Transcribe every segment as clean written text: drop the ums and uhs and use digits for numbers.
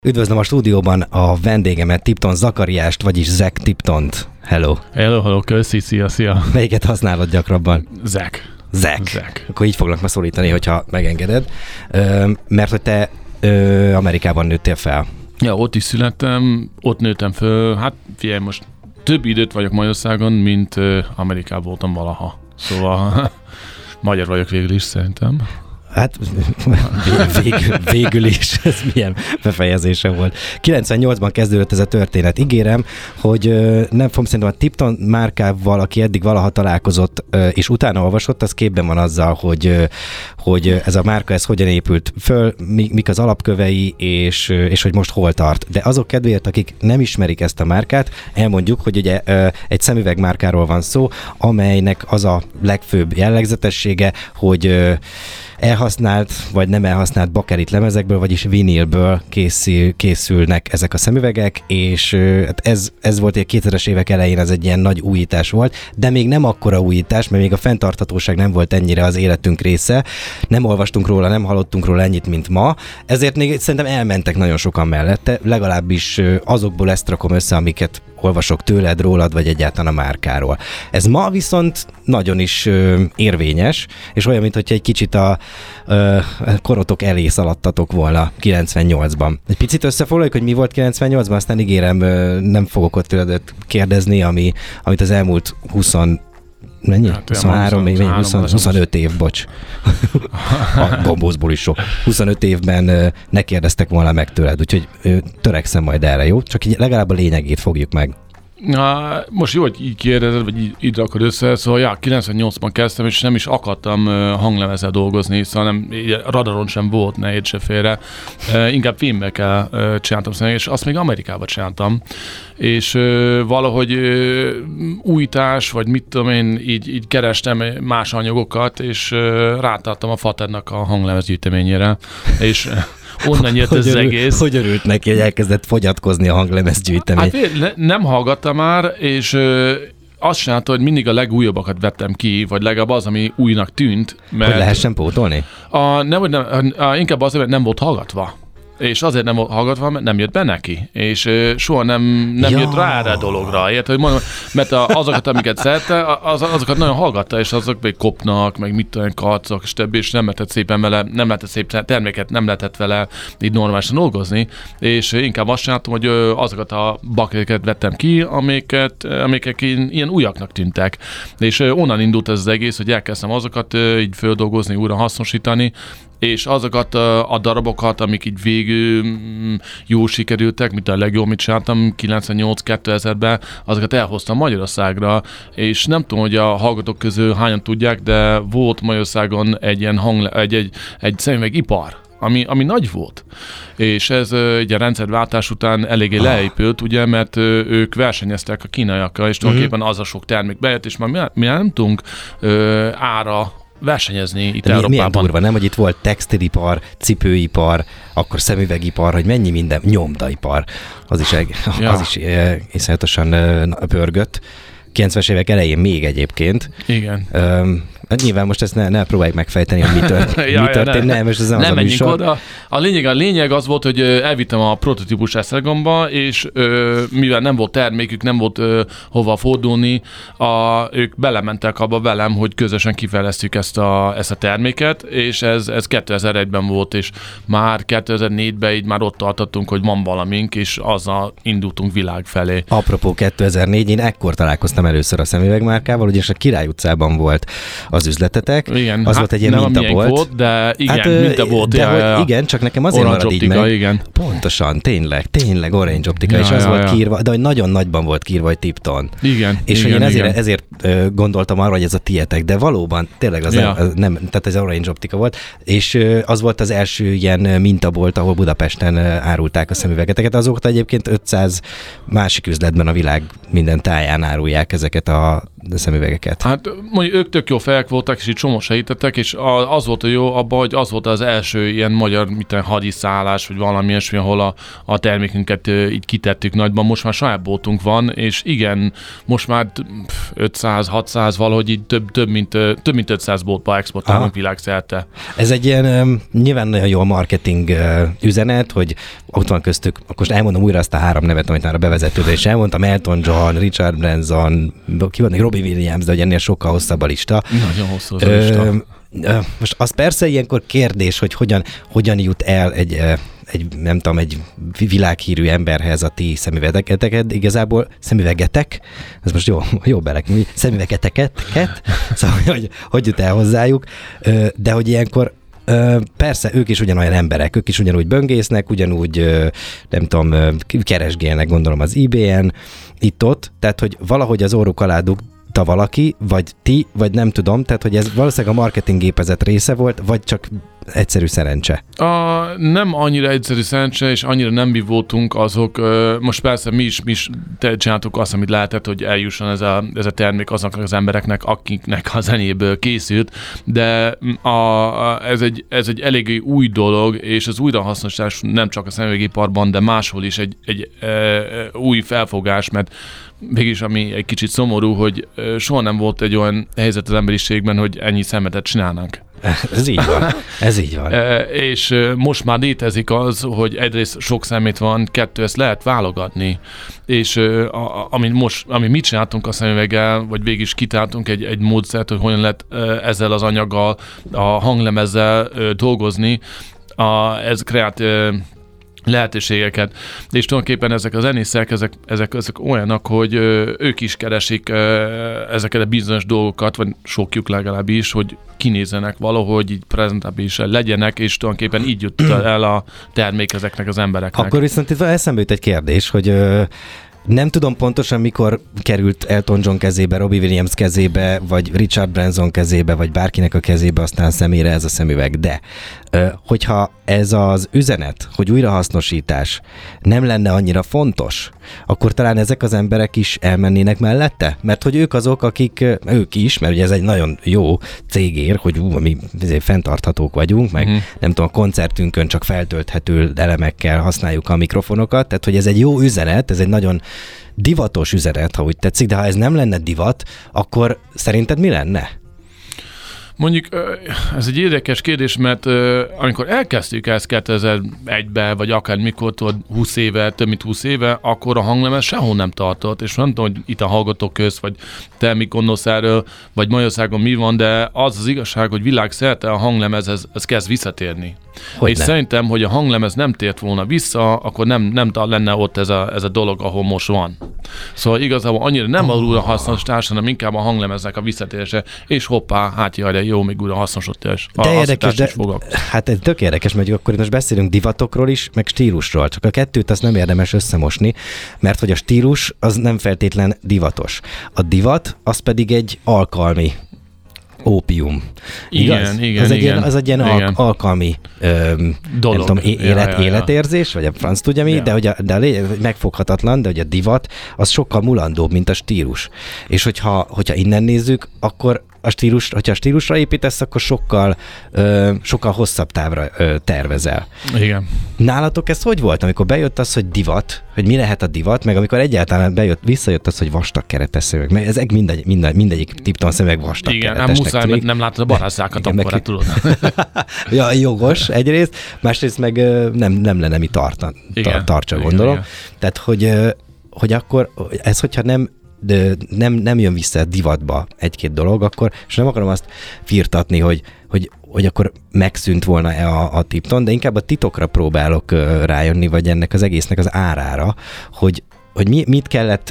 Üdvözlöm a stúdióban a vendégemet, Tipton Zakariást, vagyis Zach Tiptont. Hello. Hello, köszi, szia. Melyiket használod gyakrabban? Zach. Akkor így foglak ma szólítani, hogyha megengeded. Mert hogy te Amerikában nőttél fel. Ja, ott is születtem, ott nőttem föl. Hát figyelj, most több időt vagyok Magyarországon, mint Amerikában voltam valaha. Szóval magyar vagyok végül is szerintem. Hát végül is, ez milyen befejezése volt. 98-ban kezdődött ez a történet. Ígérem, hogy nem fogom, szerintem a Tipton márkával, aki eddig valaha találkozott, és utána olvasott, az képben van azzal, hogy ez a márka, ez hogyan épült föl, mik az alapkövei, és hogy most hol tart. De azok kedvéért, akik nem ismerik ezt a márkát, elmondjuk, hogy ugye egy szemüvegmárkáról van szó, amelynek az a legfőbb jellegzetessége, hogy elhasznált vagy nem elhasznált bakelit lemezekből, vagyis vinilből készülnek ezek a szemüvegek, és ez volt egy 2000-es évek elején, ez egy ilyen nagy újítás volt, de még nem akkora újítás, mert még a fenntarthatóság nem volt ennyire az életünk része, nem olvastunk róla, nem hallottunk róla ennyit, mint ma, ezért még szerintem elmentek nagyon sokan mellette, legalábbis azokból ezt rakom össze, amiket olvasok tőled, rólad, vagy egyáltalán a márkáról. Ez ma viszont nagyon is érvényes, és olyan, mintha egy kicsit a korotok elé szaladtatok volna 98-ban. Egy picit összefoglaljuk, hogy mi volt 98-ban, aztán ígérem, nem fogok ott tőled kérdezni, amit az elmúlt 25 év, bocs. A gombózból is sok. 25 évben ne kérdeztek volna meg tőled, úgyhogy törekszem majd erre, jó? Csak így legalább a lényegét fogjuk meg. Most jó, hogy így kérdezed, vagy így rakod össze, szóval 98-ban kezdtem, és nem is akartam hanglemezzel dolgozni, szóval nem, radaron sem volt, ne értse félre. Inkább filmekkel csináltam személy, és azt még Amerikában csináltam. És valahogy újítás, vagy mit tudom én, így kerestem más anyagokat, és rátartam a Faternak a hanglemez gyűjteményére, és onnan jött az egész. Hogy örült neki, hogy elkezdett fogyatkozni a hanglemez gyűjtemény? Hát nem hallgatta már, és azt csinálta, hogy mindig a legújabbakat vettem ki, vagy legalább az, ami újnak tűnt. Mert hogy lehessen pótolni? Inkább azért, mert nem volt hallgatva. És azért nem hallgatva, mert nem jött be neki. És soha nem jött rá erre a dologra. Érted, hogy mondom, mert azokat, amiket szerette, azokat nagyon hallgatta, és azok még kopnak, meg mit tudom, karcok, és többi, és nem lehetett szépen vele, nem lehetett szép terméket, nem lehetett vele így normálisan dolgozni. És inkább azt csináltam, hogy azokat a bakréket vettem ki, amikek ilyen újaknak tűntek. És onnan indult ez az egész, hogy elkezdtem azokat így földolgozni, újra hasznosítani, és azokat a darabokat, amik így végül jól sikerültek, mint a legjobb, mit csináltam 98-2000-ben, azokat elhoztam Magyarországra, és nem tudom, hogy a hallgatók közül hányan tudják, de volt Magyarországon egy ilyen egy szemüvegipar, ami nagy volt. És ez egy rendszerváltás után eléggé leépült, ugye, mert ők versenyeztek a kínaiakkal, és tulajdonképpen az a sok termék bejött, és már mi nem tudunk ára versenyezni itt Európában. Milyen durva, nem? Hogy itt volt textilipar, cipőipar, akkor szemüvegipar, hogy mennyi minden, nyomdaipar. Az is iszonyatosan pörgött. 90-es évek elején még egyébként. Igen. Nyilván most ezt ne próbáljuk megfejteni, hogy mi történt. Nem, és ez nem az a műsor. Oda. A lényeg az volt, hogy elvittem a prototípus Esztergomba, és mivel nem volt termékük, nem volt hova fordulni, ők belementek abba velem, hogy közösen kifejlesztjük ezt a terméket, és ez 2001-ben volt, és már 2004-ben így már ott tartottunk, hogy van valamink, és azzal indultunk világ felé. Apropó 2004, én ekkor találkoztam először a szemüvegmárkával, ugyanis a Király utcában volt az üzletetek. Igen, az volt egy ilyen mintabolt. Volt, de igen, mintabolt. Igen, csak nekem azért Orange marad így Optika, meg. Igen. Pontosan, tényleg Orange Optika, és az volt kiírva, de hogy nagyon nagyban volt kiírva, hogy Tipton. Igen. És hogy én ezért gondoltam arra, hogy ez a tietek, de valóban tényleg az nem, tehát ez Orange Optika volt, és az volt az első ilyen mintabolt, ahol Budapesten árulták a szemüvegeteket. Azokat egyébként 500 másik üzletben a világ minden táján árulják ezeket a szemüvegeket. Hát mondjuk ők tök jó fejek voltak, és így csomó segítettek, és az volt a jó abban, hogy az volt az első ilyen magyar hadiszállás, vagy valami ilyesmi, ahol a termékünket így kitettük nagyban. Most már saját boltunk van, és igen, most már 500-600 valahogy így több mint 500 boltba exportálunk világszerte. Ez egy ilyen nyilván nagyon jó marketing üzenet, hogy ott van köztük, akkor most elmondom újra azt a 3 nevet, amit már a bevezetőben is elmondtam, Elton John, Richard Branson, ki van, Robbie Williams, de hogy ennél sokkal hosszabb a lista. Nagyon hosszú az a lista. Most az persze ilyenkor kérdés, hogy hogyan jut el egy nem tudom, egy világhírű emberhez a ti szemüvegeteket, igazából szemüvegetek, ez most jó belek, szemüvegeteket, szóval hogy jut el hozzájuk, de hogy ilyenkor persze, ők is ugyanolyan emberek, ők is ugyanúgy böngésznek, ugyanúgy, nem tudom, keresgélnek, gondolom az eBay-en, itt-ott, tehát, hogy valahogy az óruk alá dugta valaki, vagy ti, vagy nem tudom, tehát, hogy ez valószínűleg a marketinggépezet része volt, vagy csak egyszerű szerencse? Nem annyira egyszerű szerencse, és annyira nem mi voltunk azok. Most persze mi is csináltuk azt, amit lehetett, hogy eljusson ez a termék azoknak az embereknek, akiknek a zenéből készült, de ez egy eléggé új dolog, és az újrahasznosítás nem csak a szemüvegiparban, de máshol is egy új felfogás, mert mégis ami egy kicsit szomorú, hogy soha nem volt egy olyan helyzet az emberiségben, hogy ennyi szemetet csinálnánk. Ez így van. És most már létezik az, hogy egyrészt sok szemét van, 2, ezt lehet válogatni. És amit mit csináltunk a szemüveggel, vagy végig is kitáltunk egy módszert, hogy hogyan lehet ezzel az anyaggal, a hanglemezzel dolgozni, ez kreált lehetőségeket. És tulajdonképpen ezek a zenészek, ezek olyanok, hogy ők is keresik ezeket a bizonyos dolgokat, vagy sokjuk legalábbis, hogy kinézzenek valahogy, így prezentábilis legyenek, és tulajdonképpen így jut el a termék ezeknek az embereknek. Akkor viszont itt eszembe jut egy kérdés, hogy nem tudom pontosan, mikor került Elton John kezébe, Robbie Williams kezébe, vagy Richard Branson kezébe, vagy bárkinek a kezébe, aztán személyre ez a szemüveg. De hogyha ez az üzenet, hogy újrahasznosítás nem lenne annyira fontos, akkor talán ezek az emberek is elmennének mellette? Mert hogy ők azok, akik, ők is, mert ugye ez egy nagyon jó cégér, hogy mi fenntarthatók vagyunk, meg nem tudom, a koncertünkön csak feltölthető elemekkel használjuk a mikrofonokat, tehát hogy ez egy jó üzenet, ez egy nagyon divatos üzenet, ha úgy tetszik, de ha ez nem lenne divat, akkor szerinted mi lenne? Mondjuk ez egy érdekes kérdés, mert amikor elkezdtük ezt 2001-ben, vagy akár mikor, 20 éve, több mint 20 éve, akkor a hanglemez sehol nem tartott, és nem tudom, hogy itt a hallgatók közt, vagy te mit gondolsz erről, vagy Magyarországon mi van, de az igazság, hogy világszerte a hanglemez ez kezd visszatérni. És szerintem, hogy a hanglemez nem tért volna vissza, akkor nem lenne ott ez a dolog, ahol most van. Szóval igazából annyira nem a újrahasznosítás, hanem inkább a hanglemeznek a visszatérése, és hoppá, hát jaj, de jó, még újrahasznosítás. De érdekes, hát ez tök érdekes, mert akkor most beszélünk divatokról is, meg stílusról, csak a kettőt azt nem érdemes összemosni, mert hogy a stílus az nem feltétlen divatos. A divat az pedig egy alkalmi ópium. Igen. Az egy ilyen alkalmi dolog. Nem tudom, életérzés, vagy a franc tudja mi, de megfoghatatlan, de hogy a divat az sokkal mulandóbb, mint a stílus. És hogyha innen nézzük, akkor hogyha a stílusra építesz, akkor sokkal hosszabb távra tervezel. Igen. Nálatok ez hogy volt, amikor bejött az, hogy divat, hogy mi lehet a divat, meg amikor egyáltalán visszajött az, hogy vastag keretes szemüveg, mert ezek mindegyik Tipton szemüveg vastag keretesnek. Nem muszáj, mert nem látod a barázzákat, akkor hát tudod. Ja, jogos egyrészt, másrészt meg nem lenne mi tartsa, gondolom. Igen. Tehát, hogy akkor ez, hogyha nem jön vissza a divatba egy-két dolog, akkor, és nem akarom azt firtatni, hogy akkor megszűnt volna a Tipton, de inkább a titokra próbálok rájönni, vagy ennek az egésznek az árára, hogy mit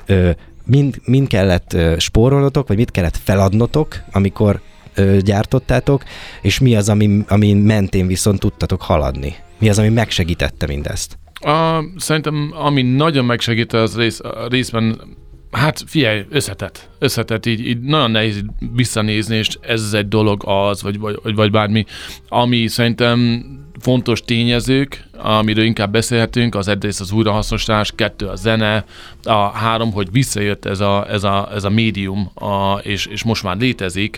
kellett spórolnotok, vagy mit kellett feladnotok, amikor gyártottátok, és mi az, ami mentén viszont tudtatok haladni? Mi az, ami megsegítette mindezt? Szerintem, ami nagyon megsegít az részben, hát figyelj, összetett így nagyon nehéz visszanézni, és ez egy dolog vagy bármi, ami szerintem fontos tényezők, amiről inkább beszélhetünk, az egyrészt az újrahasznosítás, 2 a zene, a 3, hogy visszajött ez a médium, és most már létezik,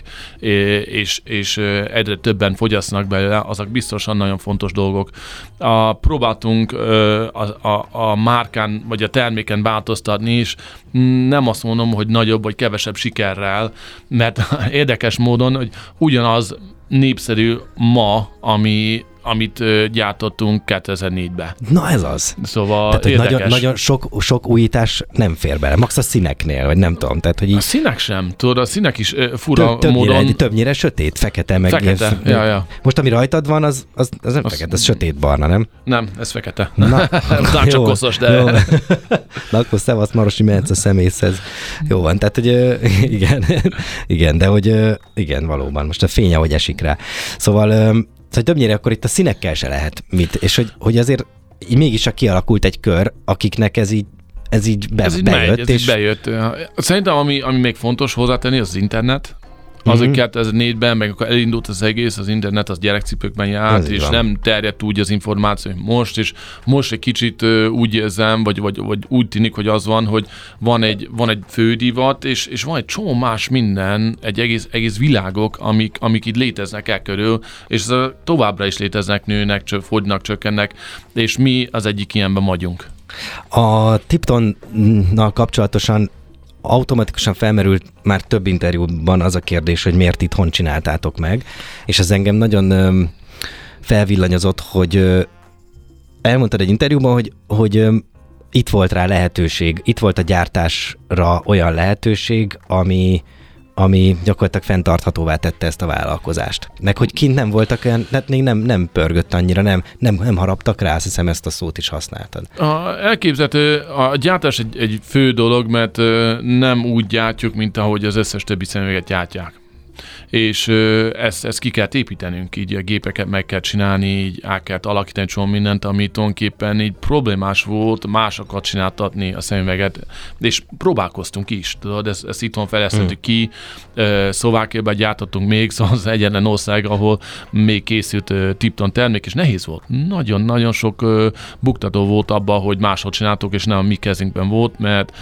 és egyre többen fogyasztanak belőle, azok biztosan nagyon fontos dolgok. Próbáltunk a márkán, vagy a terméken változtatni is, nem azt mondom, hogy nagyobb vagy kevesebb sikerrel, mert érdekes módon, hogy ugyanaz népszerű ma, amit gyártottunk 2004-ben. Na ez az. Szóval tehát, hogy nagyon sok újítás nem fér bele. Max a színeknél, vagy nem tudom. Tehát, hogy így... A színek sem. Tudod, a színek is fura módon... Többnyire sötét, fekete, meg... Fekete, ja. Most, ami rajtad van, az nem fekete, ez sötét-barna, nem? Nem, ez fekete. Na, csak koszos, de... Jó. Na, akkor szevasz, Marosi, mehetsz a szemészhez. Jó van, tehát, hogy igen, de hogy igen, valóban. Most a fény, ahogy esik rá. Szóval többnyire akkor itt a színekkel se lehet mit, és hogy azért mégis kialakult egy kör, akiknek ez így bejött. Így bejött. Szerintem, ami még fontos hozzátenni, az internet. Az, hogy 2004-ben, meg akkor elindult az egész, az internet az gyerekcipőkben járt, és nem terjedt úgy az információ, hogy most, és most egy kicsit úgy érzem, vagy úgy tűnik, hogy az van, hogy van egy fődivat, és van egy csomó más minden, egy egész világok, amik itt léteznek el körül, és továbbra is léteznek, nőnek, fogynak, csökkennek, és mi az egyik ilyenben vagyunk. A Tiptonnal kapcsolatosan automatikusan felmerült már több interjúban az a kérdés, hogy miért itthon csináltátok meg, és ez engem nagyon felvillanyozott, hogy elmondtad egy interjúban, hogy itt volt rá lehetőség, itt volt a gyártásra olyan lehetőség, ami gyakorlatilag fenntarthatóvá tette ezt a vállalkozást. Meg hogy kint nem voltak olyan, hát még nem pörgött annyira, nem haraptak rá, azt hiszem ezt a szót is használtad. Elképzelhető, a gyártás egy fő dolog, mert nem úgy gyártjuk, mint ahogy az összes többi szemüveget gyártják. És ezt ki kell építenünk, így a gépeket meg kell csinálni, így át kell alakítani csomó mindent, ami tulajdonképpen így problémás volt másokat csináltatni a szemüveget, és próbálkoztunk is, tudod, ezt itthon fejlesztettük ki, Szlovákiában gyártottunk még, szóval az egyetlen ország, ahol még készült Tipton termék, és nehéz volt. Nagyon-nagyon sok buktató volt abban, hogy máshol csináltuk, és nem a mi kezünkben volt, mert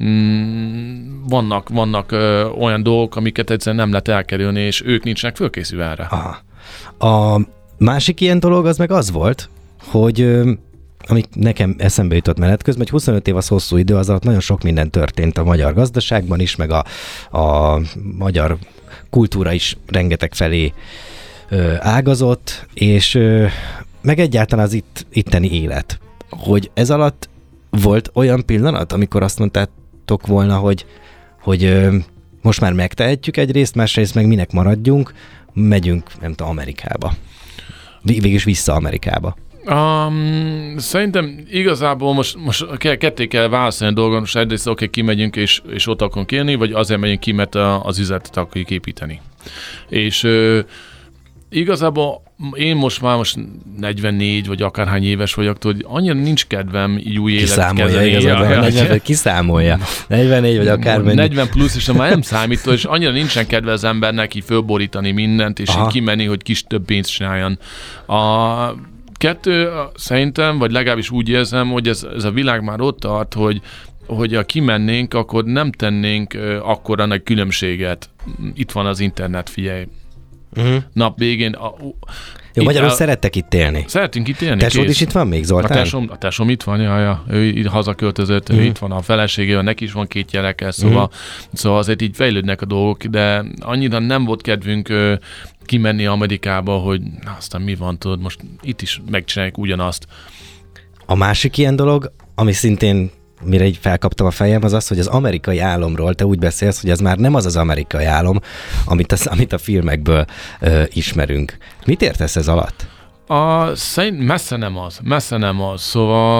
vannak olyan dolgok, amiket egyszerűen nem lehet elkerülni, és ők nincsenek fölkészülve erre. Aha. A másik ilyen dolog az meg az volt, hogy ami nekem eszembe jutott menet közben, hogy 25 év az hosszú idő, az alatt nagyon sok minden történt a magyar gazdaságban is, meg a magyar kultúra is rengeteg felé ágazott, és meg egyáltalán az itteni élet. Hogy ez alatt volt olyan pillanat, amikor azt mondtátok volna, hogy most már megtehetjük egyrészt, másrészt meg minek maradjunk, megyünk, nem tudom, Amerikába. Végülis vissza Amerikába. Szerintem igazából most ketté kell válaszolni a dolgon, most egyrészt kimegyünk és ott akarunk élni, vagy azért megyünk ki, mert az üzletet akarjuk építeni. És igazából én most 44 vagy akárhány éves vagyok, hogy annyira nincs kedvem így új életet kezdeni. Kiszámolja. 44 vagy akármennyi. 40 plusz, és már nem számít, és annyira nincsen kedve az embernek így fölborítani mindent, és így kimenni, hogy kis több pénzt csináljon. A 2 szerintem, vagy legalábbis úgy érzem, hogy ez a világ már ott tart, hogy ha kimennénk, akkor nem tennénk akkora nagy különbséget. Itt van az internet, figyelj. Nap végén... Jó, magyarul szerettek itt élni. Szeretünk itt élni. Tesód is itt van még, Zoltán? A tesóm itt van, ja. Ő hazaköltözött, ő itt van a feleségével, neki is van 2 gyereke, szóval azért így fejlődnek a dolgok, de annyira nem volt kedvünk kimenni Amerikába, hogy aztán mi van, tudod, most itt is megcsináljuk ugyanazt. A másik ilyen dolog, ami szintén mire így felkaptam a fejem, az az, hogy az amerikai álomról te úgy beszélsz, hogy ez már nem az amerikai álom, amit a filmekből ismerünk. Mit értesz ez alatt? Messze nem az. Szóval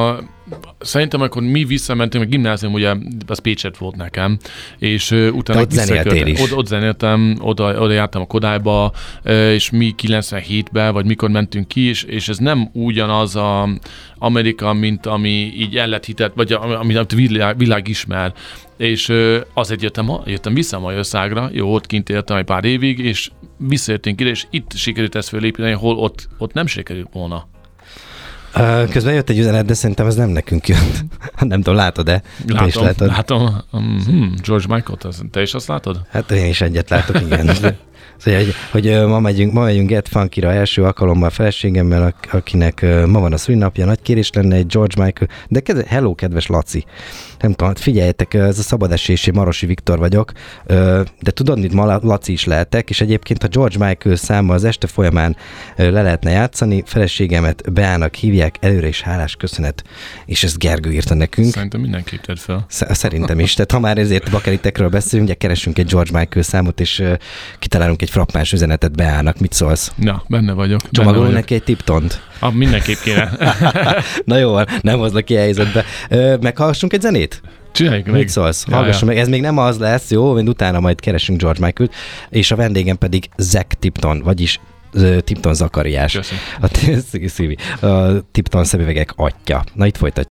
Szerintem, akkor mi visszamentünk, a gimnázium ugye, az Pécset volt nekem, és utána ott zenéltél is. Ott zenéltem, oda jártam a Kodályba, és mi 97-ben, vagy mikor mentünk ki, és ez nem ugyanaz a Amerika, mint ami így el lett hitett, vagy amit világ ismer. És azért jöttem vissza Magyarországra, jó, ott kint éltem egy pár évig, és visszajöttünk ide, és itt sikerült ezt fölépíteni, hol ott nem sikerült volna. Közben jött egy üzenet, de szerintem ez nem nekünk jött. Nem tudom, látod-e? Látom. George Michael, te is azt látod? Hát én is egyet látok, igen. Szóval, hogy ma megyünk Get Funky-ra első alkalommal a feleségemmel, akinek ma van a szülinapja, nagy kérés lenne egy George Michael, de hello, kedves Laci. Nem tudom, figyeljetek, ez a szabadesési Marosi Viktor vagyok, de tudod, mit ma Laci is lehetek, és egyébként a George Michael száma az este folyamán le lehetne játszani, feleségemet Beának hívják, előre is hálás köszönet, és ezt Gergő írta nekünk. Szerintem mindenképp tedd fel. Szerintem is, tehát ha már ezért bakeritekről beszélünk, ugye keresünk egy George Michael számot, és kitalálunk egy frappáns üzenetet Beának. Mit szólsz? Na, benne vagyok. Csomagolunk neki egy tiptont? Mindenképp kéne. Na jó, nem hozlak ki a helyzetbe. Meghallgassunk egy zenét? Csináljuk meg. Mit szólsz? Hallgassuk meg. Ez még nem az lesz, jó? Mint utána majd keresünk George Michael-t, és a vendégem pedig Zac Tipton, vagyis Tipton Zakariás. Köszönöm. A Tipton szemüvegek atya. Na itt folytatjuk.